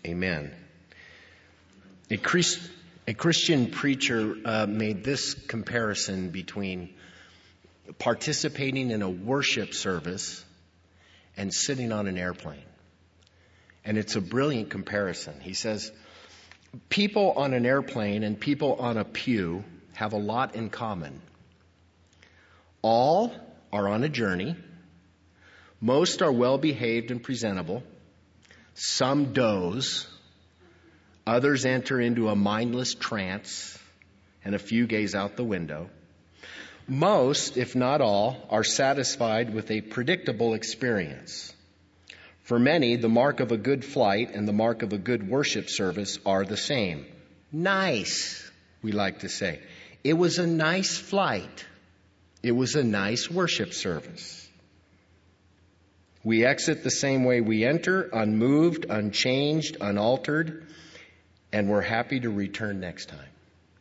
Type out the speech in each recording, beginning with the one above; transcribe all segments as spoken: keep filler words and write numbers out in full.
Amen. A, Christ, a Christian preacher uh, made this comparison between participating in a worship service and sitting on an airplane. And it's a brilliant comparison. He says, people on an airplane and people on a pew have a lot in common. All are on a journey. Most are well behaved and presentable. Some doze. Others enter into a mindless trance, and a few gaze out the window. Most, if not all, are satisfied with a predictable experience. For many, the mark of a good flight and the mark of a good worship service are the same. Nice, we like to say. It was a nice flight. It was a nice worship service. We exit the same way we enter, unmoved, unchanged, unaltered, and we're happy to return next time.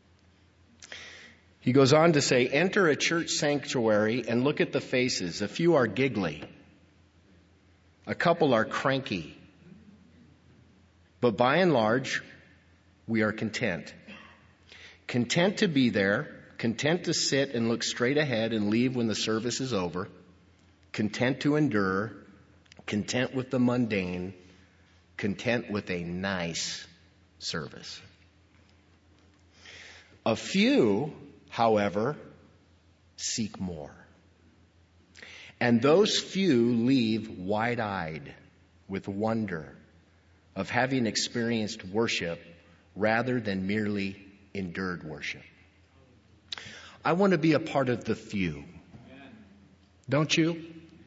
He goes on to say, enter a church sanctuary and look at the faces. A few are giggly. A couple are cranky. But by and large, we are content. Content to be there, content to sit and look straight ahead and leave when the service is over, content to endure, content with the mundane, content with a nice service. A few, however, seek more. And those few leave wide-eyed with wonder of having experienced worship rather than merely endured worship. I want to be a part of the few. Don't you?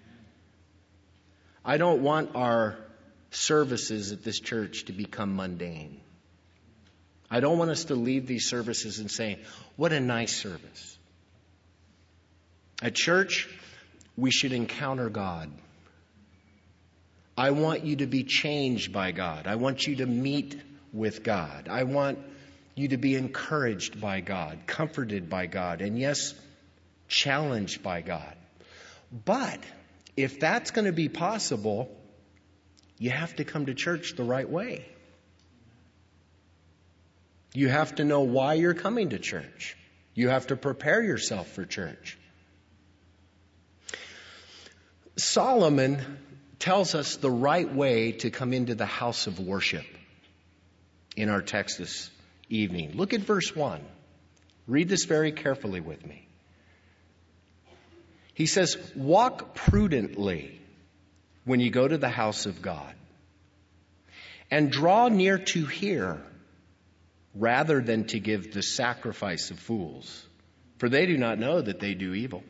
I don't want our services at this church to become mundane. I don't want us to leave these services and saying, what a nice service. At church, we should encounter God. I want you to be changed by God. I want you to meet with God. I want you to be encouraged by God, comforted by God, and yes, challenged by God. But if that's going to be possible, you have to come to church the right way. You have to know why you're coming to church. You have to prepare yourself for church. Solomon tells us the right way to come into the house of worship in our text this evening. Look at verse one. Read this very carefully with me. He says, walk prudently when you go to the house of God, and draw near to hear, rather than to give the sacrifice of fools, for they do not know that they do evil.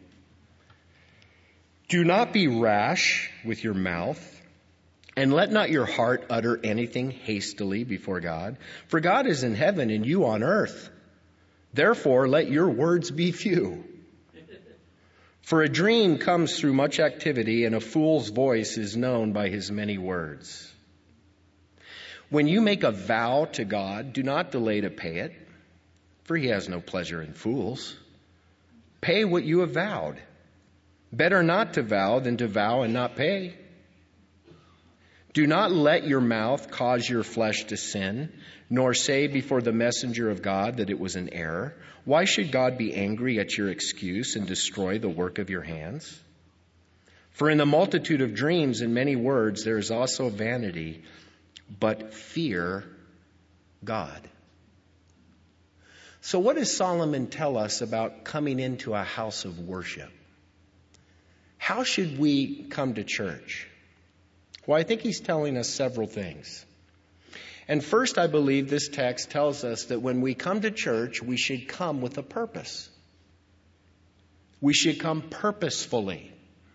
Do not be rash with your mouth, and let not your heart utter anything hastily before God, for God is in heaven and you on earth. Therefore, let your words be few. For a dream comes through much activity, and a fool's voice is known by his many words. When you make a vow to God, do not delay to pay it, for he has no pleasure in fools. Pay what you have vowed. Better not to vow than to vow and not pay. Do not let your mouth cause your flesh to sin, nor say before the messenger of God that it was an error. Why should God be angry at your excuse and destroy the work of your hands? For in the multitude of dreams and many words there is also vanity, but fear God. So what does Solomon tell us about coming into a house of worship? How should we come to church? Well, I think he's telling us several things. And first, I believe this text tells us that when we come to church, we should come with a purpose. We should come purposefully.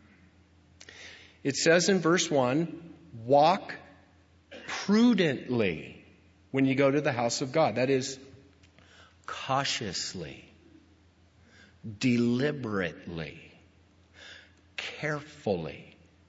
It says in verse one, walk prudently when you go to the house of God. That is, cautiously, deliberately, carefully.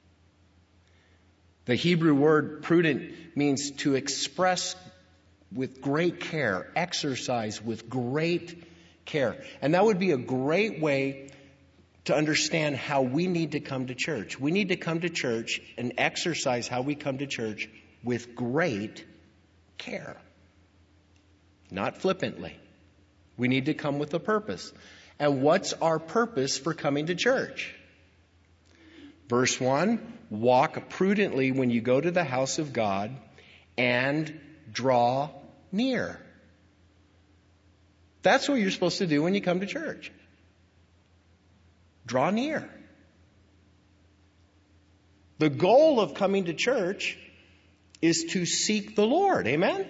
The Hebrew word prudent means to express with great care, exercise with great care. And that would be a great way to understand how we need to come to church. We need to come to church and exercise how we come to church with great care. Not flippantly. We need to come with a purpose. And what's our purpose for coming to church? Verse one, walk prudently when you go to the house of God and draw near. That's what you're supposed to do when you come to church. Draw near. The goal of coming to church is to seek the Lord. Amen?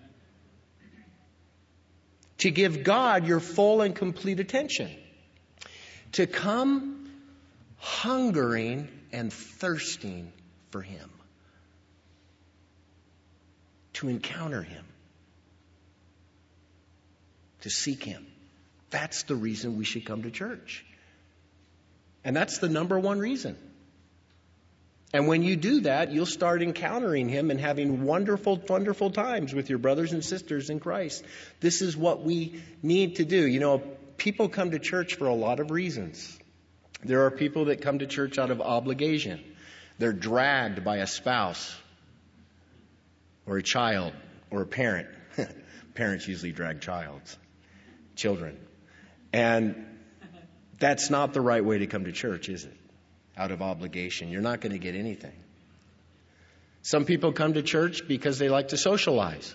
To give God your full and complete attention. To come hungering and thirsting for Him. To encounter Him. To seek Him. That's the reason we should come to church. And that's the number one reason. And when you do that, you'll start encountering Him and having wonderful, wonderful times with your brothers and sisters in Christ. This is what we need to do. You know, people come to church for a lot of reasons. There are people that come to church out of obligation. They're dragged by a spouse or a child or a parent. Parents usually drag childs, children. And that's not the right way to come to church, is it? Out of obligation. You're not going to get anything. Some people come to church because they like to socialize.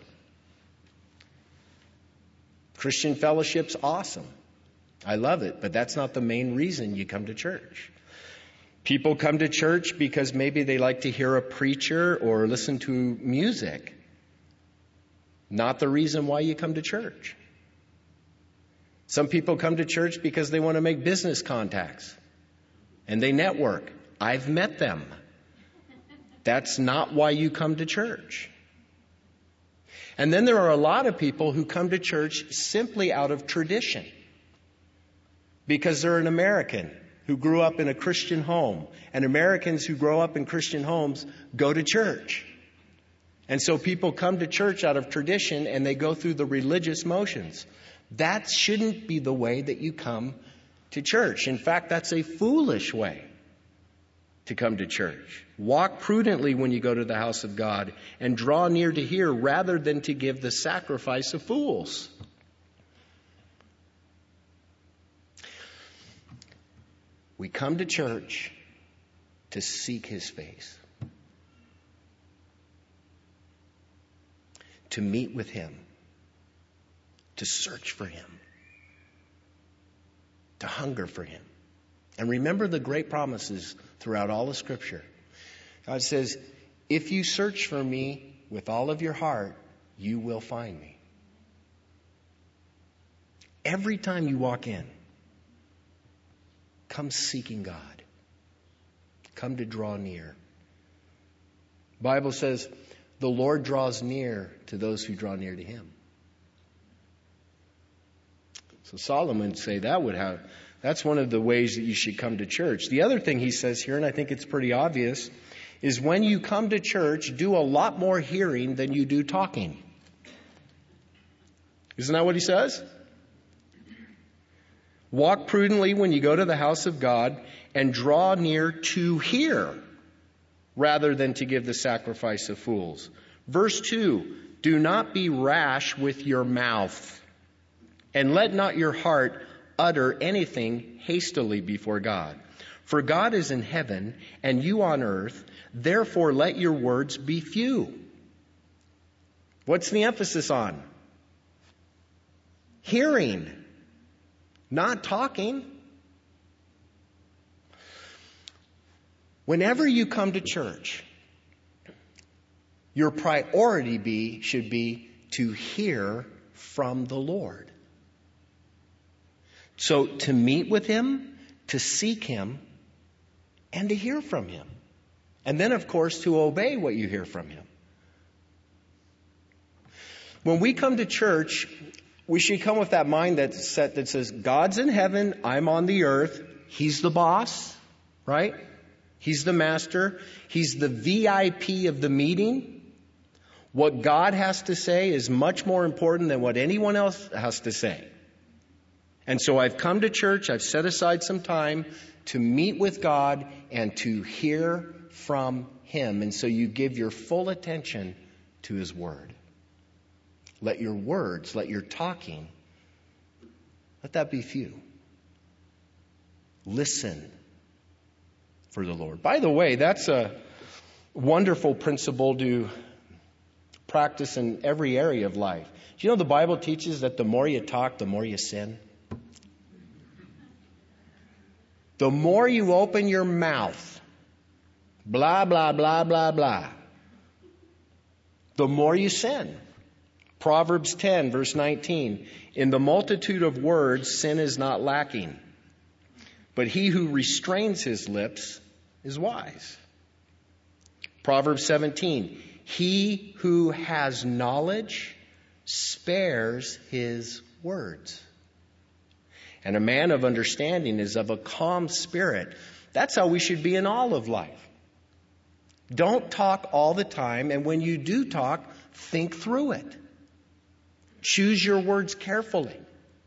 Christian fellowship's awesome. I love it, but that's not the main reason you come to church. People come to church because maybe they like to hear a preacher or listen to music. Not the reason why you come to church. Some people come to church because they want to make business contacts. And they network. I've met them. That's not why you come to church. And then there are a lot of people who come to church simply out of tradition. Because they're an American who grew up in a Christian home. And Americans who grow up in Christian homes go to church. And so people come to church out of tradition and they go through the religious motions. That shouldn't be the way that you come to church. In fact, that's a foolish way to come to church. Walk prudently when you go to the house of God and draw near to hear rather than to give the sacrifice of fools. We come to church to seek His face. To meet with Him. To search for Him. To hunger for Him. And remember the great promises throughout all of Scripture. God says, if you search for me with all of your heart, you will find me. Every time you walk in, come seeking God. Come to draw near. The Bible says, the Lord draws near to those who draw near to Him. So Solomon would say that would have, that's one of the ways that you should come to church. The other thing he says here, and I think it's pretty obvious, is when you come to church, do a lot more hearing than you do talking. Isn't that what he says? Walk prudently when you go to the house of God and draw near to hear rather than to give the sacrifice of fools. Verse two, do not be rash with your mouth. And let not your heart utter anything hastily before God. For God is in heaven, and you on earth. Therefore let your words be few. What's the emphasis on? Hearing, not talking. Whenever you come to church, your priority be, should be to hear from the Lord. So to meet with Him, to seek Him, and to hear from Him. And then, of course, to obey what you hear from Him. When we come to church, we should come with that mind that's set that says, God's in heaven, I'm on the earth, He's the boss, right? He's the master. He's the V I P of the meeting. What God has to say is much more important than what anyone else has to say. And so I've come to church, I've set aside some time to meet with God and to hear from Him. And so you give your full attention to His Word. Let your words, let your talking, let that be few. Listen for the Lord. By the way, that's a wonderful principle to practice in every area of life. Do you know the Bible teaches that the more you talk, the more you sin? The more you open your mouth, blah, blah, blah, blah, blah, the more you sin. Proverbs ten, verse nineteen, in the multitude of words, sin is not lacking, but he who restrains his lips is wise. Proverbs seventeen, he who has knowledge spares his words. And a man of understanding is of a calm spirit. That's how we should be in all of life. Don't talk all the time, and when you do talk, think through it. Choose your words carefully.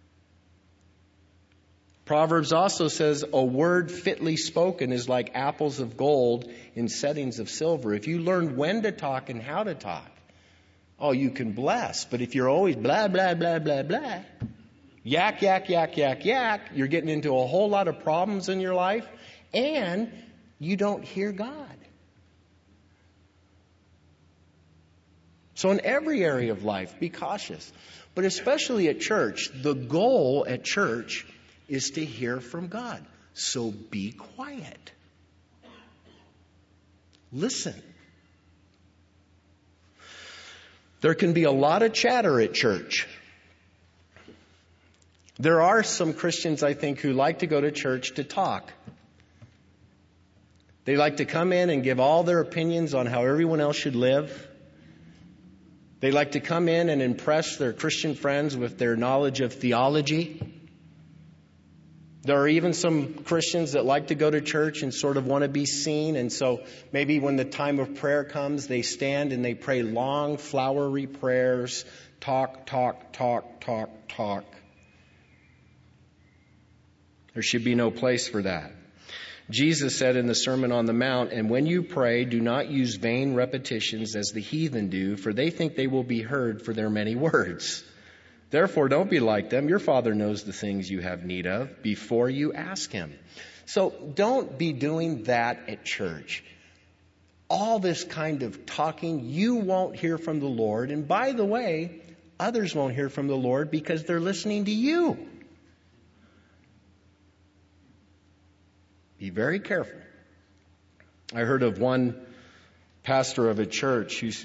Proverbs also says, a word fitly spoken is like apples of gold in settings of silver. If you learn when to talk and how to talk, oh, you can bless. But if you're always blah, blah, blah, blah, blah, yak, yak, yak, yak, yak, you're getting into a whole lot of problems in your life, and you don't hear God. So in every area of life, be cautious. But especially at church, the goal at church is to hear from God. So be quiet. Listen. There can be a lot of chatter at church. There are some Christians, I think, who like to go to church to talk. They like to come in and give all their opinions on how everyone else should live. They like to come in and impress their Christian friends with their knowledge of theology. There are even some Christians that like to go to church and sort of want to be seen. And so maybe when the time of prayer comes, they stand and they pray long, flowery prayers. Talk, talk, talk, talk, talk. There should be no place for that. Jesus said in the Sermon on the Mount, and when you pray, do not use vain repetitions as the heathen do, for they think they will be heard for their many words. Therefore, don't be like them. Your Father knows the things you have need of before you ask Him. So don't be doing that at church. All this kind of talking, you won't hear from the Lord. And by the way, others won't hear from the Lord because they're listening to you. Be very careful. I heard of one pastor of a church who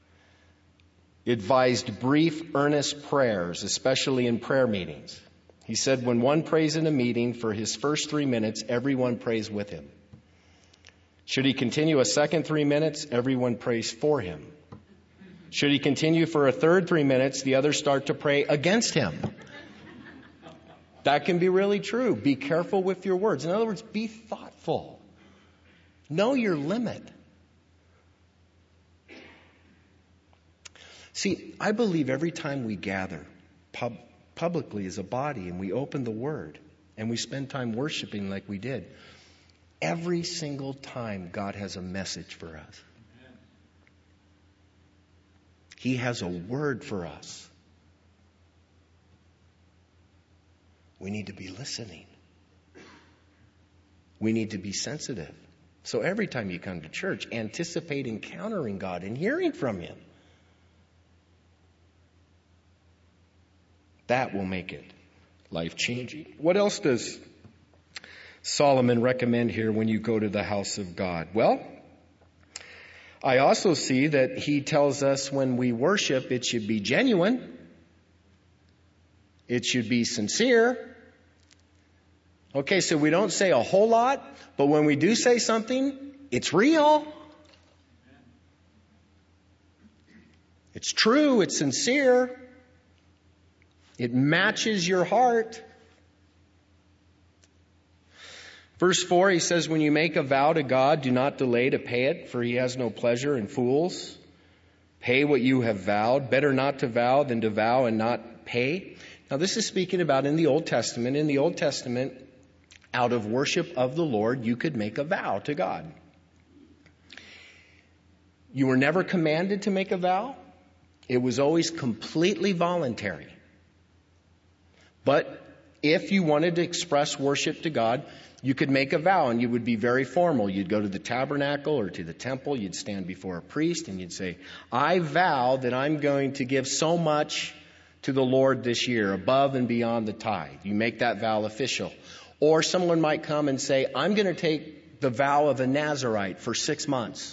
advised brief, earnest prayers, especially in prayer meetings. He said when one prays in a meeting, for his first three minutes, everyone prays with him. Should he continue a second three minutes, everyone prays for him. Should he continue for a third three minutes, the others start to pray against him. That can be really true. Be careful with your words. In other words, be thoughtful. Know your limit. See, I believe every time we gather pub- publicly as a body and we open the Word and we spend time worshiping like we did, every single time God has a message for us. He has a word for us. We need to be listening. We need to be sensitive. So every time you come to church, anticipate encountering God and hearing from Him. That will make it life-changing. What else does Solomon recommend here when you go to the house of God? Well, I also see that he tells us when we worship, it should be genuine. It should be sincere. Okay, so we don't say a whole lot, but when we do say something, it's real. It's true, it's sincere. It matches your heart. Verse four, he says, when you make a vow to God, do not delay to pay it, for He has no pleasure in fools. Pay what you have vowed. Better not to vow than to vow and not pay. Now, this is speaking about in the Old Testament. In the Old Testament, out of worship of the Lord, you could make a vow to God. You were never commanded to make a vow. It was always completely voluntary. But if you wanted to express worship to God, you could make a vow, and you would be very formal. You'd go to the tabernacle or to the temple. You'd stand before a priest and you'd say, I vow that I'm going to give so much to the Lord this year, above and beyond the tithe. You make that vow official. Or someone might come and say, I'm going to take the vow of a Nazirite for six months.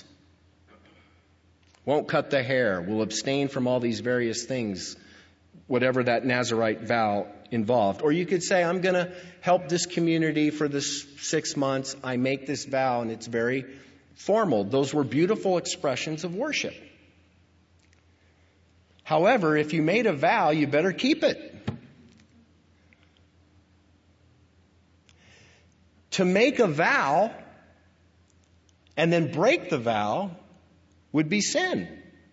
Won't cut the hair. Will abstain from all these various things, whatever that Nazirite vow involved. Or you could say, I'm going to help this community for this six months. I make this vow, and it's very formal. Those were beautiful expressions of worship. However, if you made a vow, you better keep it. To make a vow and then break the vow would be sin.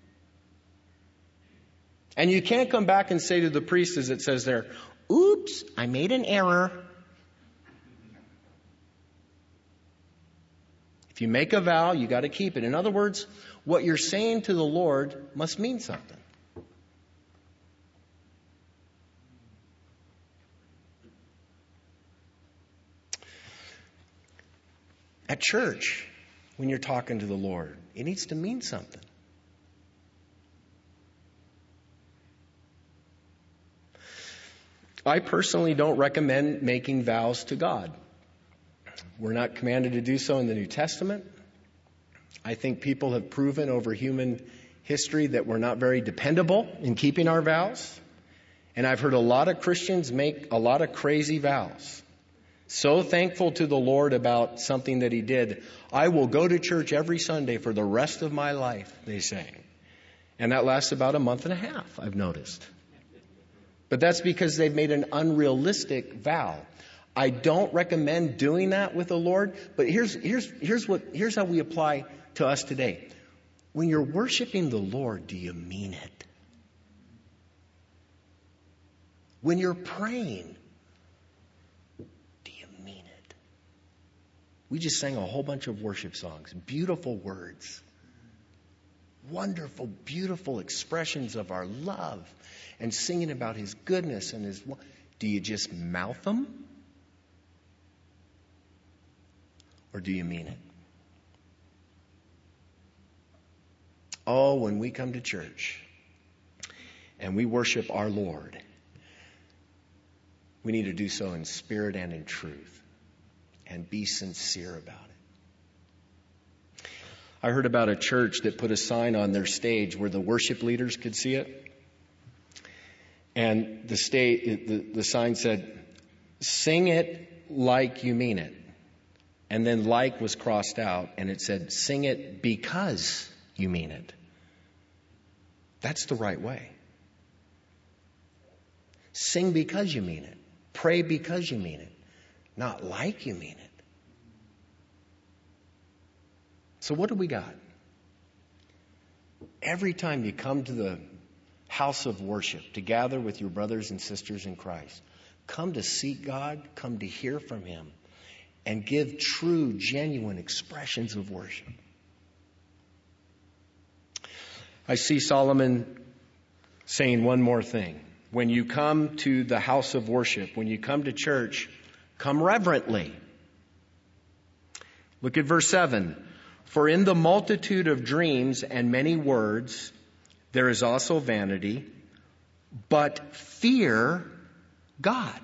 And you can't come back and say to the priest, as it says there, oops, I made an error. If you make a vow, you got to keep it. In other words, what you're saying to the Lord must mean something. At church, when you're talking to the Lord, it needs to mean something. I personally don't recommend making vows to God. We're not commanded to do so in the New Testament. I think people have proven over human history that we're not very dependable in keeping our vows. And I've heard a lot of Christians make a lot of crazy vows. So thankful to the Lord about something that He did. I will go to church every Sunday for the rest of my life, they say. And that lasts about a month and a half, I've noticed. But that's because they've made an unrealistic vow. I don't recommend doing that with the Lord, but here's, here's, here's what, here's how we apply to us today. When you're worshiping the Lord, do you mean it? When you're praying, do you mean it? We just sang a whole bunch of worship songs, beautiful words, wonderful, beautiful expressions of our love, and singing about His goodness and His... Do you just mouth them? Or do you mean it? Oh, when we come to church and we worship our Lord, we need to do so in spirit and in truth and be sincere about it. I heard about a church that put a sign on their stage where the worship leaders could see it. And the, state, the, the sign said, sing it like you mean it. And then like was crossed out, and it said, sing it because you mean it. That's the right way. Sing because you mean it. Pray because you mean it. Not like you mean it. So what do we got? Every time you come to the house of worship to gather with your brothers and sisters in Christ, come to seek God, come to hear from Him, and give true, genuine expressions of worship. I see Solomon saying one more thing. When you come to the house of worship, when you come to church, come reverently. Look at verse seven. For in the multitude of dreams and many words, there is also vanity, but fear God.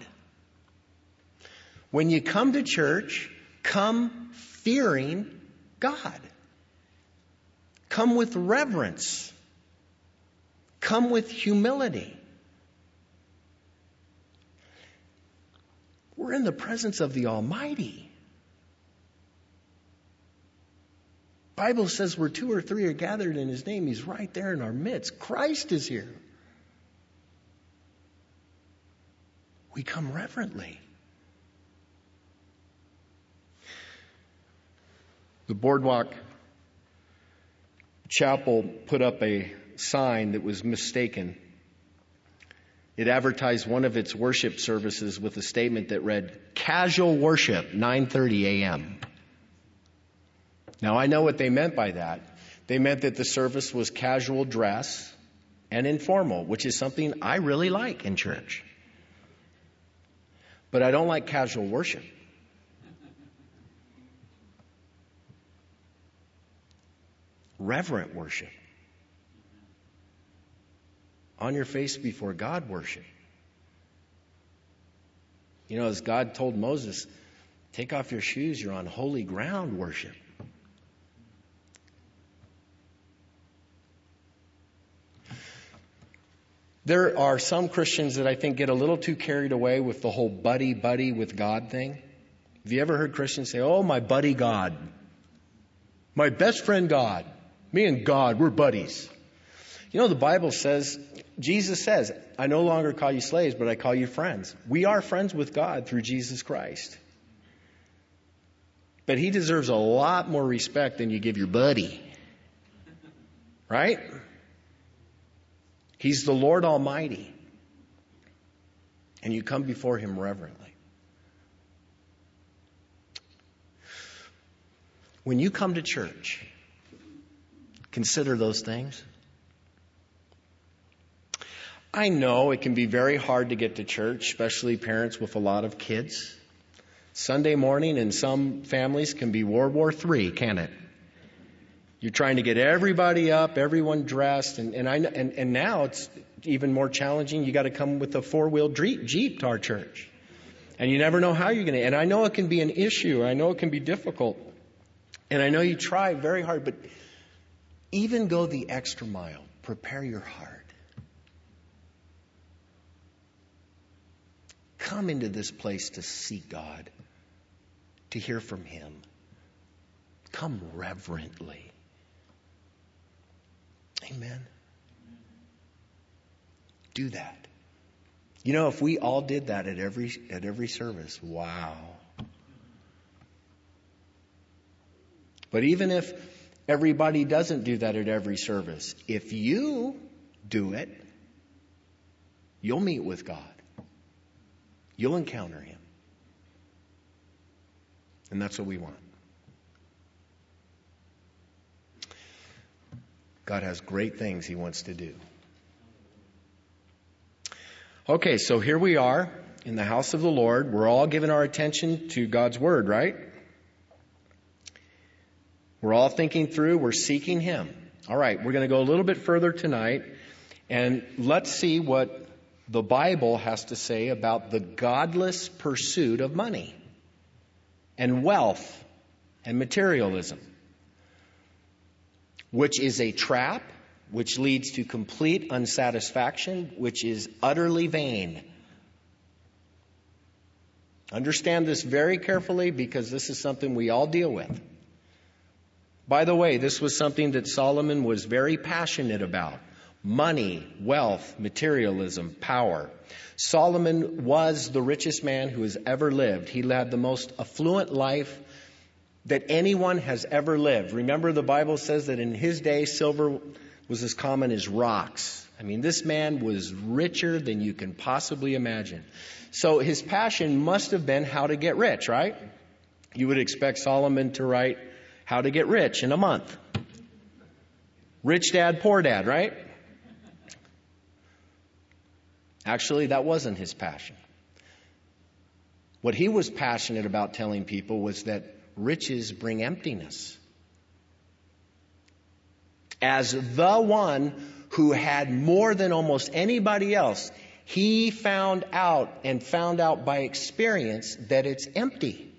When you come to church, come fearing God. Come with reverence. Come with humility. We're in the presence of the Almighty. The Bible says where two or three are gathered in His name, He's right there in our midst. Christ is here. We come reverently. The Boardwalk Chapel put up a sign that was mistaken. It advertised one of its worship services with a statement that read, casual worship, nine thirty a.m. Now, I know what they meant by that. They meant that the service was casual dress, and informal, which is something I really like in church. But I don't like casual worship. Reverent worship. On your face before God worship. You know, as God told Moses, take off your shoes, you're on holy ground worship. There are some Christians that I think get a little too carried away with the whole buddy, buddy with God thing. Have you ever heard Christians say, oh, my buddy God, my best friend God, me and God, we're buddies. You know, the Bible says, Jesus says, I no longer call you slaves, but I call you friends. We are friends with God through Jesus Christ. But he deserves a lot more respect than you give your buddy. Right? He's the Lord Almighty. And you come before him reverently. When you come to church, consider those things. I know it can be very hard to get to church, especially parents with a lot of kids. Sunday morning in some families can be World War Three, can't it? You're trying to get everybody up, everyone dressed, and, and I and, and now it's even more challenging. You got to come with a four-wheel Jeep to our church, and you never know how you're going to. And I know it can be an issue. I know it can be difficult, and I know you try very hard. But even go the extra mile. Prepare your heart. Come into this place to seek God, to hear from him. Come reverently. Amen. Do that. You know, if we all did that at every at every service, wow. But even if everybody doesn't do that at every service, if you do it, you'll meet with God. You'll encounter him. And that's what we want. God has great things he wants to do. Okay, so here we are in the house of the Lord. We're all giving our attention to God's word, right? We're all thinking through, we're seeking him. All right, we're going to go a little bit further tonight, and let's see what the Bible has to say about the godless pursuit of money and wealth and materialism, which is a trap, which leads to complete unsatisfaction, which is utterly vain. Understand this very carefully because this is something we all deal with. By the way, this was something that Solomon was very passionate about. Money, wealth, materialism, power. Solomon was the richest man who has ever lived. He led the most affluent life that anyone has ever lived. Remember, the Bible says that in his day, silver was as common as rocks. I mean, this man was richer than you can possibly imagine. So his passion must have been how to get rich, right? You would expect Solomon to write How to Get Rich in a Month. Rich Dad, Poor Dad, right? Actually, that wasn't his passion. What he was passionate about telling people was that riches bring emptiness. As the one who had more than almost anybody else, he found out and found out by experience that it's empty.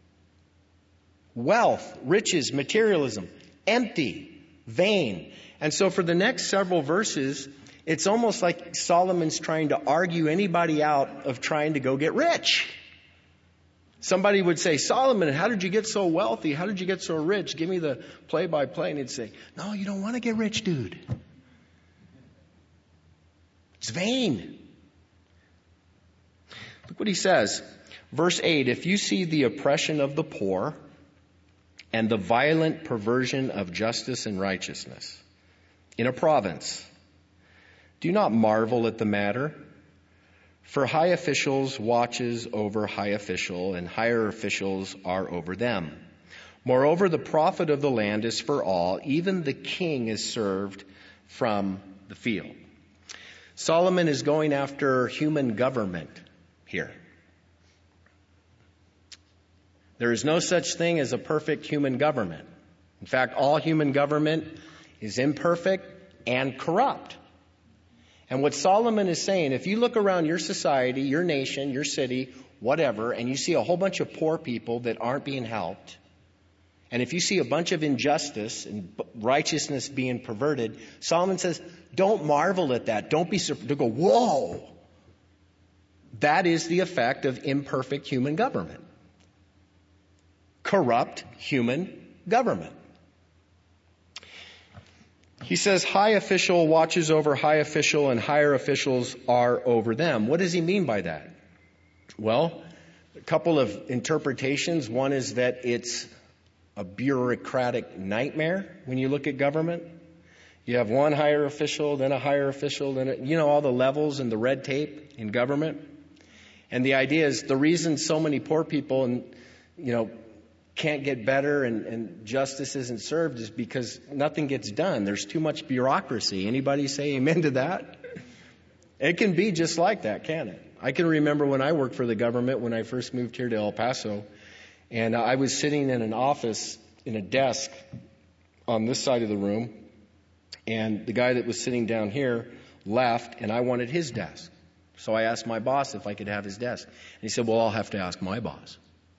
Wealth, riches, materialism, empty, vain. And so for the next several verses, it's almost like Solomon's trying to argue anybody out of trying to go get rich. Somebody would say, Solomon, how did you get so wealthy? How did you get so rich? Give me the play-by-play. And he'd say, no, you don't want to get rich, dude. It's vain. Look what he says. Verse eight, if you see the oppression of the poor and the violent perversion of justice and righteousness in a province, do not marvel at the matter. For high officials watches over high official, and higher officials are over them. Moreover, the profit of the land is for all. Even the king is served from the field. Solomon is going after human government here. There is no such thing as a perfect human government. In fact, all human government is imperfect and corrupt. And what Solomon is saying, if you look around your society, your nation, your city, whatever, and you see a whole bunch of poor people that aren't being helped, and if you see a bunch of injustice and righteousness being perverted, Solomon says, don't marvel at that. Don't be surprised. Don't go, whoa. That is the effect of imperfect human government. Corrupt human government. He says high official watches over high official and higher officials are over them. What does he mean by that? Well, a couple of interpretations. One is that it's a bureaucratic nightmare when you look at government. You have one higher official, then a higher official, then a, you know, all the levels and the red tape in government. And the idea is the reason so many poor people and, you know, can't get better and, and justice isn't served is because nothing gets done. There's too much bureaucracy. Anybody say amen to that? It can be just like that, can't it? I can remember when I worked for the government when I first moved here to El Paso, and I was sitting in an office in a desk on this side of the room, and the guy that was sitting down here left, and I wanted his desk. So I asked my boss if I could have his desk. And he said, well, I'll have to ask my boss.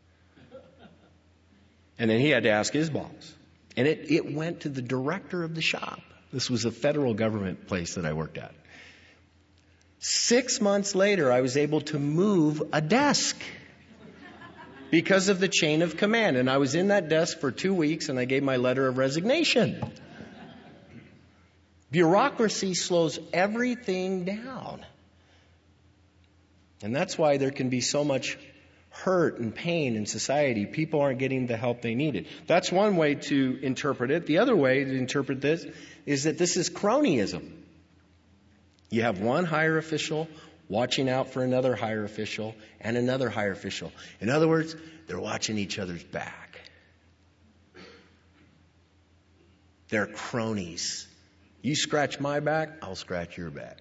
And then he had to ask his boss. And it, it went to the director of the shop. This was a federal government place that I worked at. Six months later, I was able to move a desk because of the chain of command. And I was in that desk for two weeks and I gave my letter of resignation. Bureaucracy slows everything down. And that's why there can be so much hurt and pain in society. People aren't getting the help they needed. That's one way to interpret it. The other way to interpret this is that this is cronyism. You have one higher official watching out for another higher official and another higher official. In other words, they're watching each other's back. They're cronies. You scratch my back, I'll scratch your back.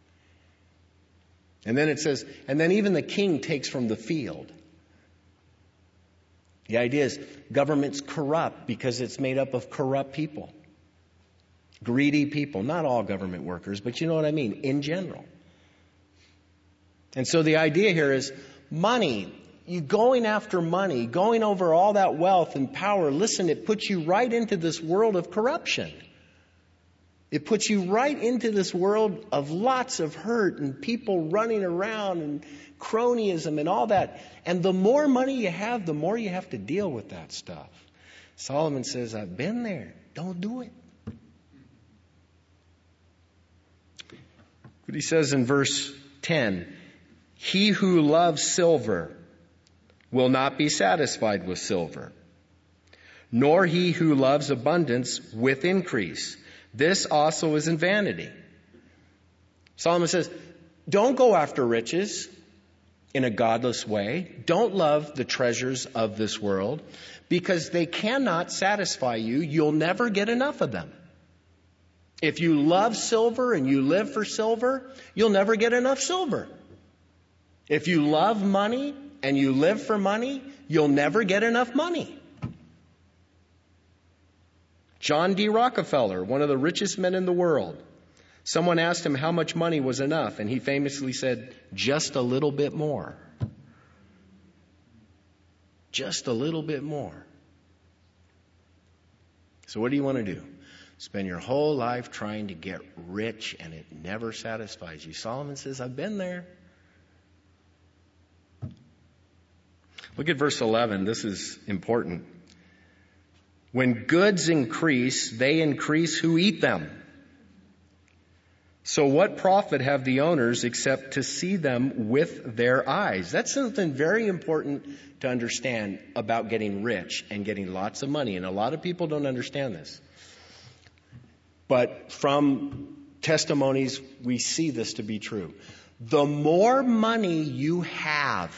And then it says, and then even the king takes from the field. The idea is government's corrupt because it's made up of corrupt people. Greedy people. Not all government workers, but you know what I mean, in general. And so the idea here is money. You going after money, going over all that wealth and power. Listen, it puts you right into this world of corruption. It puts you right into this world of lots of hurt and people running around and cronyism and all that. And the more money you have, the more you have to deal with that stuff. Solomon says, I've been there. Don't do it. But he says in verse ten, he who loves silver will not be satisfied with silver, nor he who loves abundance with increase. This also is in vanity. Solomon says, don't go after riches in a godless way. Don't love the treasures of this world because they cannot satisfy you. You'll never get enough of them. If you love silver and you live for silver, you'll never get enough silver. If you love money and you live for money, you'll never get enough money. John D. Rockefeller, one of the richest men in the world, someone asked him how much money was enough, and he famously said, just a little bit more. Just a little bit more. So what do you want to do? Spend your whole life trying to get rich, and it never satisfies you. Solomon says, I've been there. Look at verse eleven. This is important. When goods increase, they increase who eat them. So what profit have the owners except to see them with their eyes? That's something very important to understand about getting rich and getting lots of money. And a lot of people don't understand this. But from testimonies, we see this to be true. The more money you have,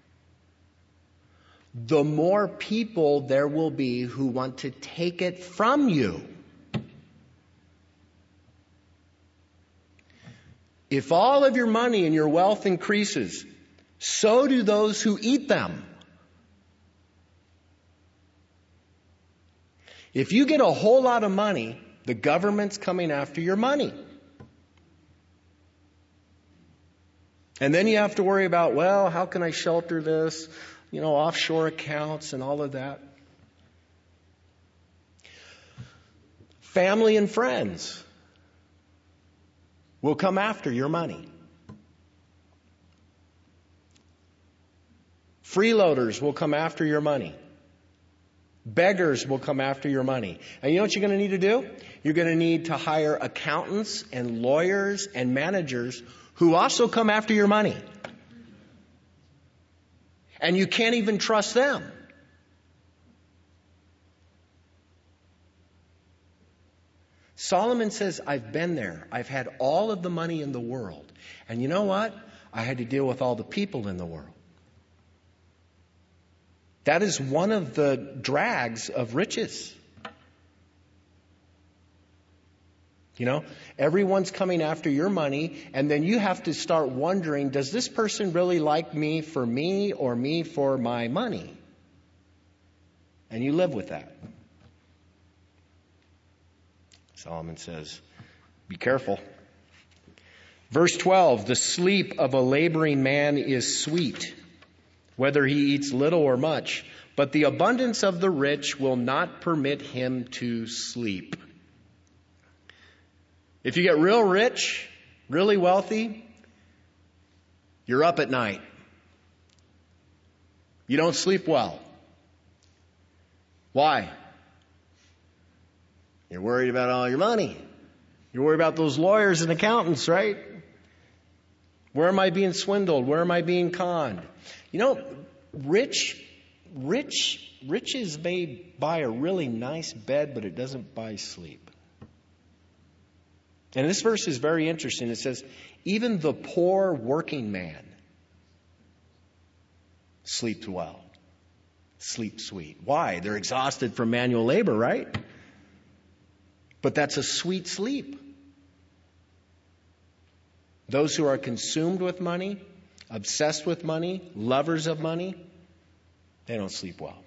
the more people there will be who want to take it from you. If all of your money and your wealth increases, so do those who eat them. If you get a whole lot of money, the government's coming after your money. And then you have to worry about, well, how can I shelter this? You know, offshore accounts and all of that. Family and friends will come after your money. Freeloaders will come after your money. Beggars will come after your money. And you know what you're going to need to do? You're going to need to hire accountants and lawyers and managers who also come after your money. And you can't even trust them. Solomon says, I've been there. I've had all of the money in the world. And you know what? I had to deal with all the people in the world. That is one of the drags of riches. You know, everyone's coming after your money, and then you have to start wondering, does this person really like me for me or me for my money? And you live with that. Solomon says, be careful. Verse twelve, the sleep of a laboring man is sweet, whether he eats little or much, but the abundance of the rich will not permit him to sleep. If you get real rich, really wealthy, you're up at night. You don't sleep well. Why? You're worried about all your money. You're worried about those lawyers and accountants, right? Where am I being swindled? Where am I being conned? You know, rich, rich, riches may buy a really nice bed, but it doesn't buy sleep. And this verse is very interesting. It says, even the poor working man sleeps well, sleeps sweet. Why? They're exhausted from manual labor, right? But that's a sweet sleep. Those who are consumed with money, obsessed with money, lovers of money, they don't sleep well.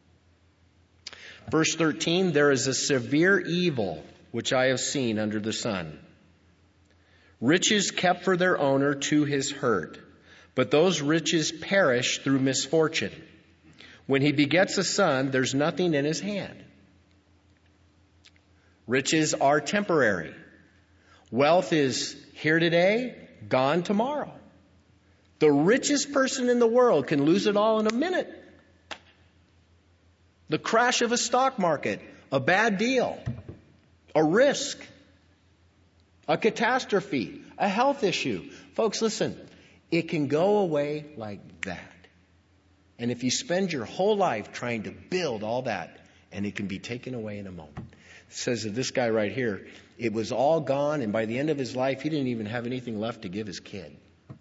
Verse thirteen, there is a severe evil which I have seen under the sun. Riches kept for their owner to his hurt, but those riches perish through misfortune. When he begets a son, there's nothing in his hand. Riches are temporary. Wealth is here today, gone tomorrow. The richest person in the world can lose it all in a minute. The crash of a stock market, a bad deal, a risk, a catastrophe, a health issue. Folks, listen, it can go away like that. And if you spend your whole life trying to build all that, and it can be taken away in a moment. It says of this guy right here, it was all gone, and by the end of his life, he didn't even have anything left to give his kid.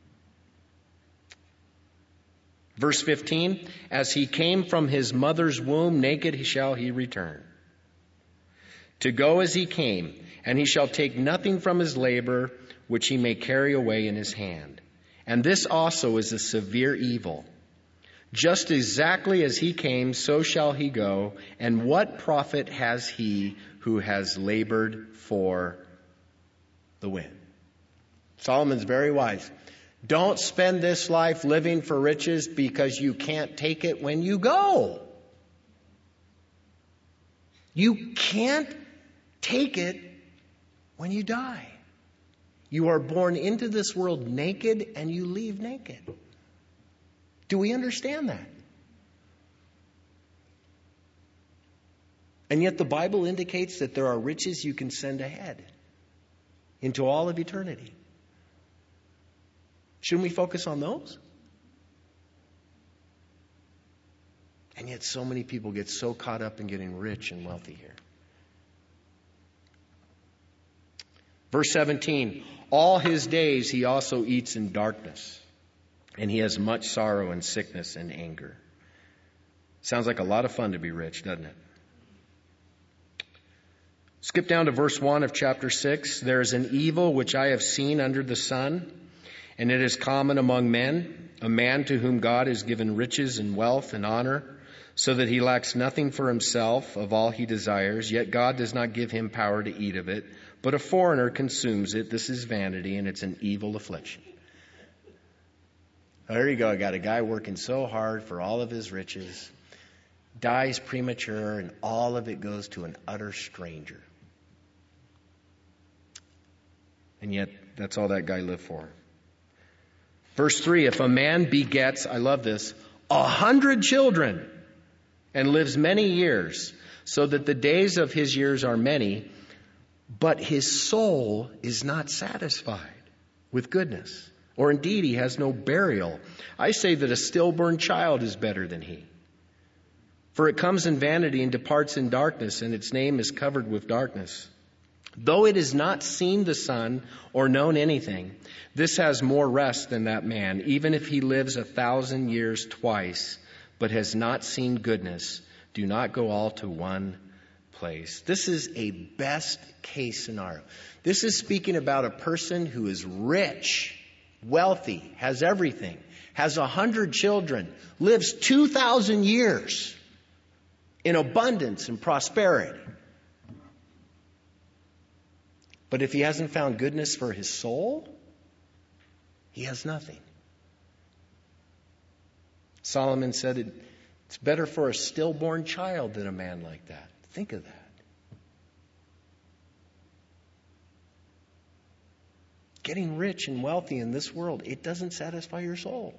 Verse fifteen, as he came from his mother's womb, naked shall he return. To go as he came, and he shall take nothing from his labor, which he may carry away in his hand. And this also is a severe evil. Just exactly as he came, so shall he go. And what profit has he who has labored for the wind? Solomon's very wise. Don't spend this life living for riches because you can't take it when you go. You can't take it when you die. You are born into this world naked and you leave naked. Do we understand that? And yet the Bible indicates that there are riches you can send ahead into all of eternity. Shouldn't we focus on those? And yet so many people get so caught up in getting rich and wealthy here. Verse seventeen, all his days he also eats in darkness, and he has much sorrow and sickness and anger. Sounds like a lot of fun to be rich, doesn't it? Skip down to verse one of chapter six. There is an evil which I have seen under the sun, and it is common among men, a man to whom God has given riches and wealth and honor, so that he lacks nothing for himself of all he desires, yet God does not give him power to eat of it, but a foreigner consumes it. This is vanity, and it's an evil affliction. There you go. I got a guy working so hard for all of his riches, dies premature, and all of it goes to an utter stranger. And yet, that's all that guy lived for. Verse three, if a man begets, I love this, a hundred children and lives many years, so that the days of his years are many, but his soul is not satisfied with goodness, or indeed he has no burial, I say that a stillborn child is better than he. For it comes in vanity and departs in darkness, and its name is covered with darkness. Though it has not seen the sun or known anything, this has more rest than that man, even if he lives a thousand years twice, but has not seen goodness. Do not go all to one place. This is a best case scenario. This is speaking about a person who is rich, wealthy, has everything, has a hundred children, lives two thousand years in abundance and prosperity. But if he hasn't found goodness for his soul, he has nothing. Solomon said it, it's better for a stillborn child than a man like that. Think of that. Getting rich and wealthy in this world, it doesn't satisfy your soul.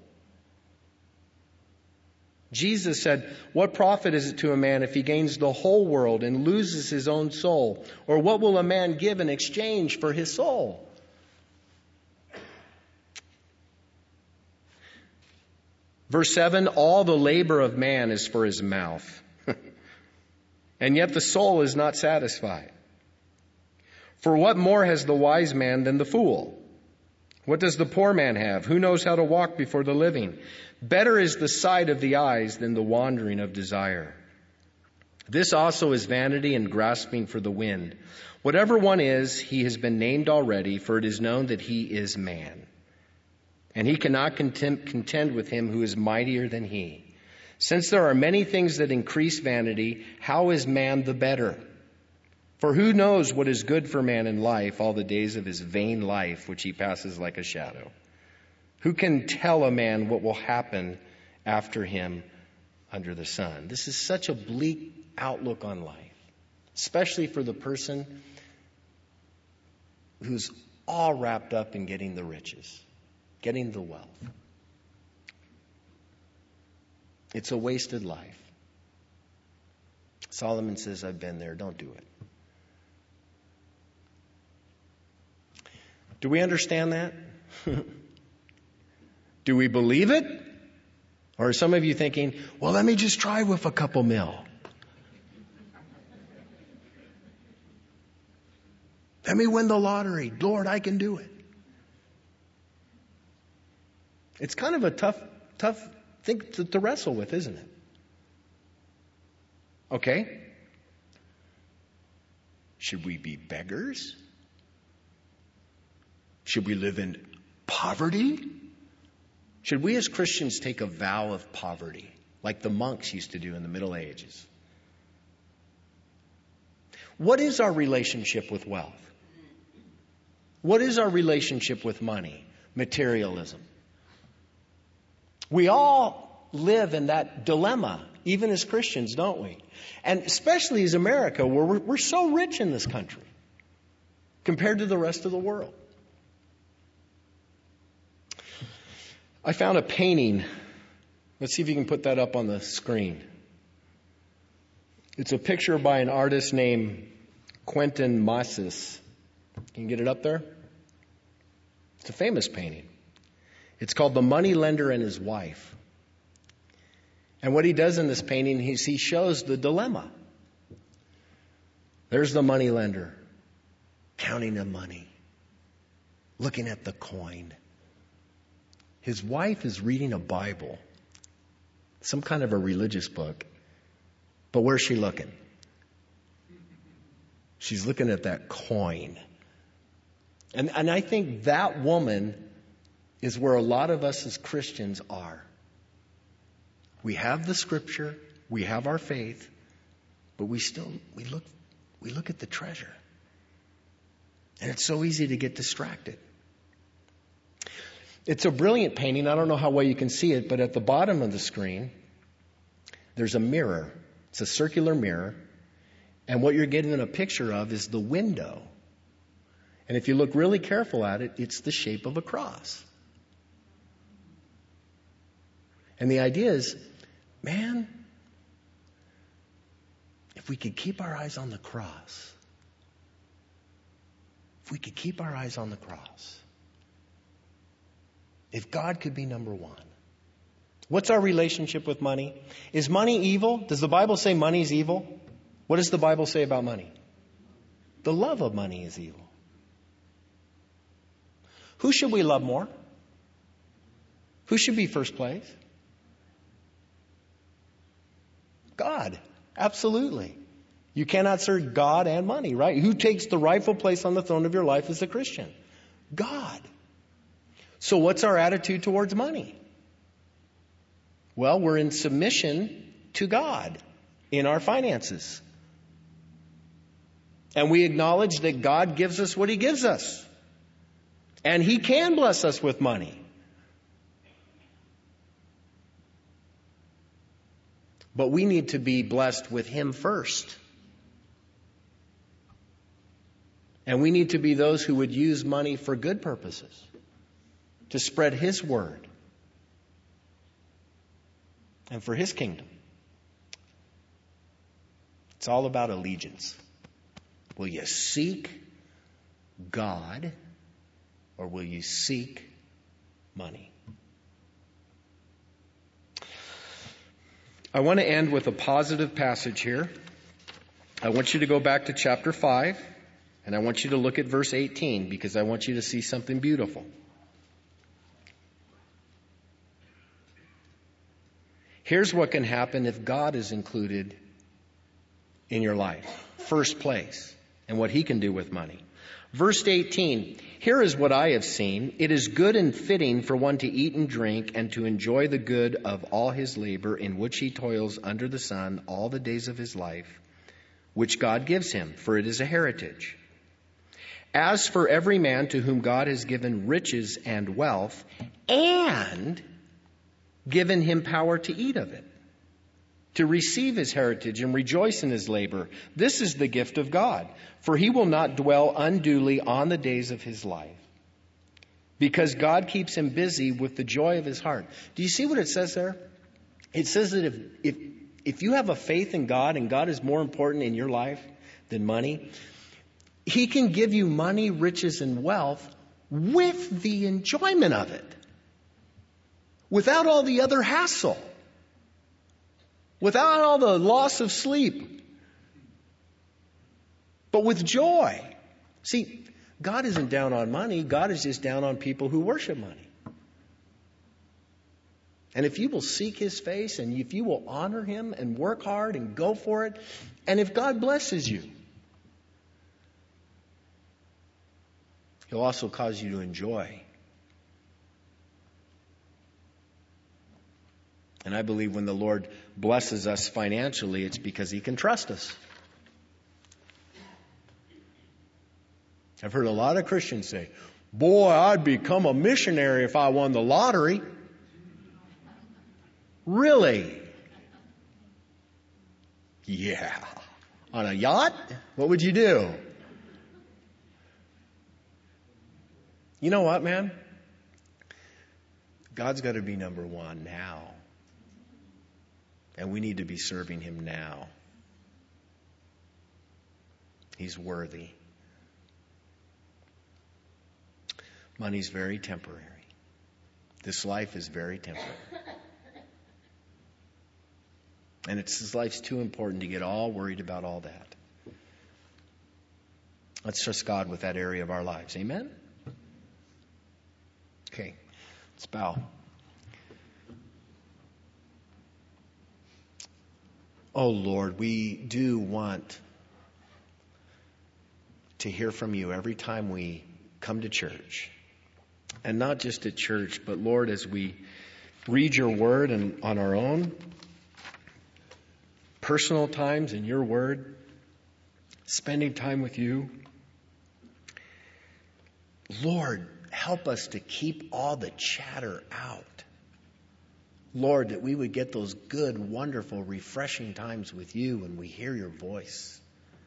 Jesus said, what profit is it to a man if he gains the whole world and loses his own soul? Or what will a man give in exchange for his soul? Verse seven, all the labor of man is for his mouth, and yet the soul is not satisfied. For what more has the wise man than the fool? What does the poor man have? Who knows how to walk before the living? Better is the sight of the eyes than the wandering of desire. This also is vanity and grasping for the wind. Whatever one is, he has been named already, for it is known that he is man. And he cannot contend, contend with him who is mightier than he. Since there are many things that increase vanity, how is man the better? For who knows what is good for man in life, all the days of his vain life, which he passes like a shadow? Who can tell a man what will happen after him under the sun? This is such a bleak outlook on life, especially for the person who's all wrapped up in getting the riches, getting the wealth. It's a wasted life. Solomon says, I've been there. Don't do it. Do we understand that? Do we believe it? Or are some of you thinking, well, let me just try with a couple mil. Let me win the lottery. Lord, I can do it. It's kind of a tough, tough thing to, to wrestle with, isn't it? Okay. Should we be beggars? Should we live in poverty? Should we as Christians take a vow of poverty, like the monks used to do in the Middle Ages? What is our relationship with wealth? What is our relationship with money, materialism? We all live in that dilemma, even as Christians, don't we? And especially as America, where we're, we're so rich in this country compared to the rest of the world. I found a painting. Let's see if you can put that up on the screen. It's a picture by an artist named Quentin Mosses. Can you get it up there? It's a famous painting. It's called The Moneylender and His Wife. And what he does in this painting is he shows the dilemma. There's the moneylender, counting the money, looking at the coin. His wife is reading a Bible, some kind of a religious book. But where's she looking? She's looking at that coin. And, and I think that woman is where a lot of us as Christians are. We have the scripture, we have our faith, but we still, we look, we look at the treasure. And it's so easy to get distracted. It's a brilliant painting. I don't know how well you can see it, but at the bottom of the screen, there's a mirror. It's a circular mirror. And what you're getting a picture of is the window. And if you look really careful at it, it's the shape of a cross. And the idea is, man, if we could keep our eyes on the cross, if we could keep our eyes on the cross, if God could be number one. What's our relationship with money? Is money evil? Does the Bible say money is evil? What does the Bible say about money? The love of money is evil. Who should we love more? Who should be first place? God. Absolutely. You cannot serve God and money, right? Who takes the rightful place on the throne of your life as a Christian? God. So what's our attitude towards money? Well, we're in submission to God in our finances. And we acknowledge that God gives us what He gives us. And He can bless us with money. But we need to be blessed with Him first. And we need to be those who would use money for good purposes, to spread His word and for His kingdom. It's all about allegiance. Will you seek God or will you seek money? I want to end with a positive passage here. I want you to go back to chapter five, and I want you to look at verse eighteen, because I want you to see something beautiful. Here's what can happen if God is included in your life. First place, and what He can do with money. Verse eighteen, here is what I have seen. It is good and fitting for one to eat and drink and to enjoy the good of all his labor in which he toils under the sun all the days of his life, which God gives him, for it is a heritage. As for every man to whom God has given riches and wealth and given him power to eat of it, to receive his heritage and rejoice in his labor, this is the gift of God. For he will not dwell unduly on the days of his life, because God keeps him busy with the joy of his heart. Do you see what it says there? It says that if, if, if you have a faith in God and God is more important in your life than money, He can give you money, riches, and wealth with the enjoyment of it, without all the other hassle, without all the loss of sleep, but with joy. See, God isn't down on money. God is just down on people who worship money. And if you will seek His face and if you will honor Him and work hard and go for it, and if God blesses you, He'll also cause you to enjoy. And I believe when the Lord blesses us financially, it's because He can trust us. I've heard a lot of Christians say, boy, I'd become a missionary if I won the lottery. Really? Yeah. On a yacht? What would you do? You know what, man? God's got to be number one now. And we need to be serving Him now. He's worthy. Money's very temporary. This life is very temporary. And it's this life's too important to get all worried about all that. Let's trust God with that area of our lives. Amen? Okay, let's bow. Oh Lord, we do want to hear from you every time we come to church. And not just at church, but Lord, as we read your word and on our own, personal times in your word, spending time with you. Lord, help us to keep all the chatter out. Lord, that we would get those good, wonderful, refreshing times with you when we hear your voice.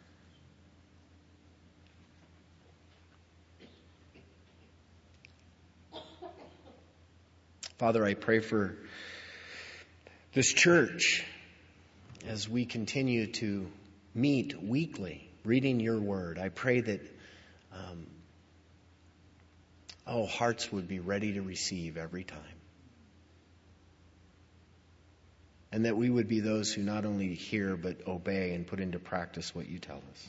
Father, I pray for this church as we continue to meet weekly, reading your word. I pray that um, oh, hearts would be ready to receive every time. And that we would be those who not only hear but obey and put into practice what you tell us.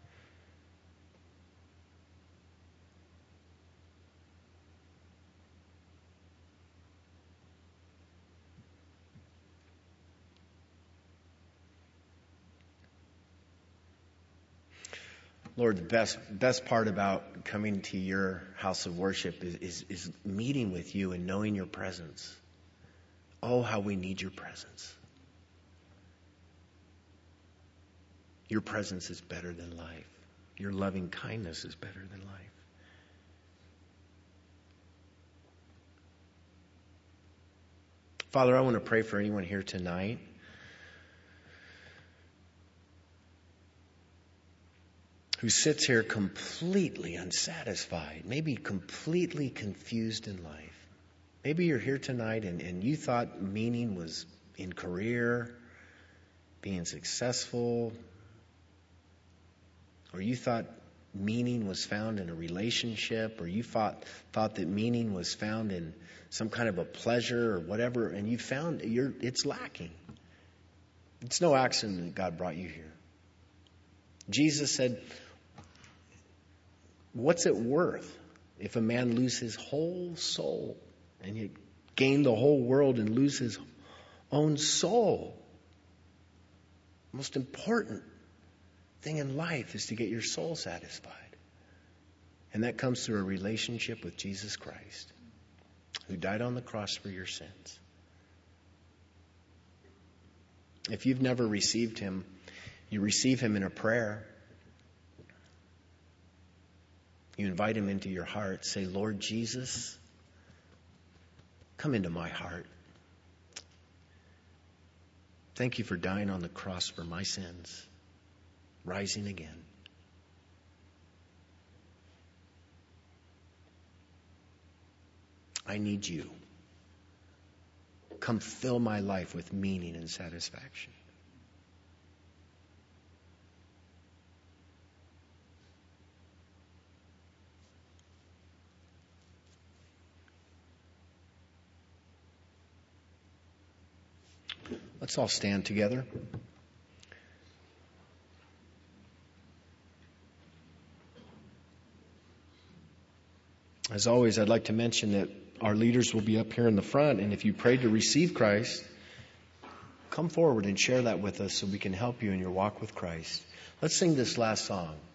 Lord, the best best part about coming to your house of worship is, is, is meeting with you and knowing your presence. Oh, how we need your presence. Your presence is better than life. Your loving kindness is better than life. Father, I want to pray for anyone here tonight who sits here completely unsatisfied, maybe completely confused in life. Maybe you're here tonight and, and you thought meaning was in career, being successful, or you thought meaning was found in a relationship, or you thought, thought that meaning was found in some kind of a pleasure or whatever, and you found you're, it's lacking. It's no accident that God brought you here. Jesus said, what's it worth if a man lose his whole soul and you gain the whole world and lose his own soul? The most important thing in life is to get your soul satisfied. And that comes through a relationship with Jesus Christ, who died on the cross for your sins. If you've never received him, you receive him in a prayer. You invite him into your heart. Say, Lord Jesus, come into my heart. Thank you for dying on the cross for my sins, rising again. I need you. Come fill my life with meaning and satisfaction. Let's all stand together. As always, I'd like to mention that our leaders will be up here in the front, and if you prayed to receive Christ, come forward and share that with us so we can help you in your walk with Christ. Let's sing this last song.